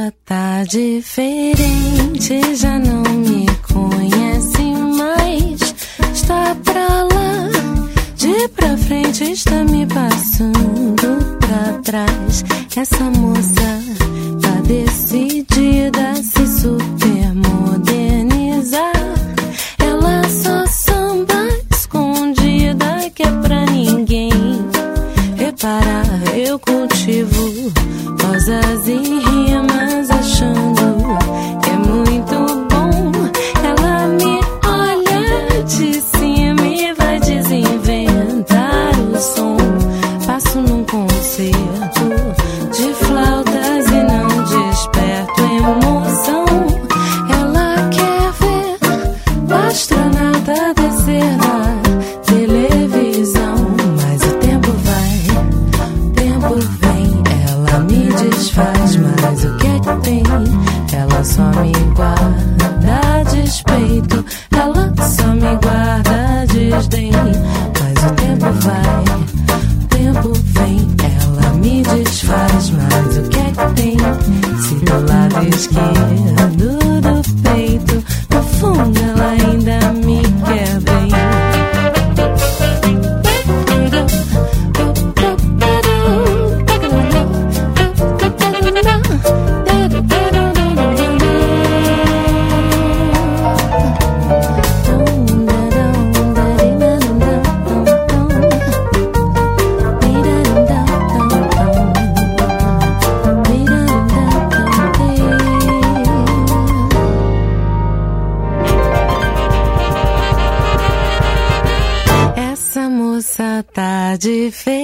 moça tá diferente, já não me conhece mais. Está pra lá, de pra frente, está me passando pra trás. Essa moça tá decidida a se supermodernizar. Ela só samba escondida, que é pra ninguém reparar. Eu cultivo rosas e rimas, achando que é muito bom. Ela me olha de cima e vai desinventar o som. Passo num concerto de flautas e não desperto emoção. Ela quer ver o astronauta descer da televisão. Mas o tempo vai, o tempo vem. Ela me desfaz, mas o que é que tem? Ela só me guarda despeito. Ela só me guarda desdém. Mas o tempo vai, o tempo vem. Ela me desfaz, mas o que é que tem? Se do lado esquerdo do peito, no fundo ela ainda me quer bem. Essa moça tá diferente.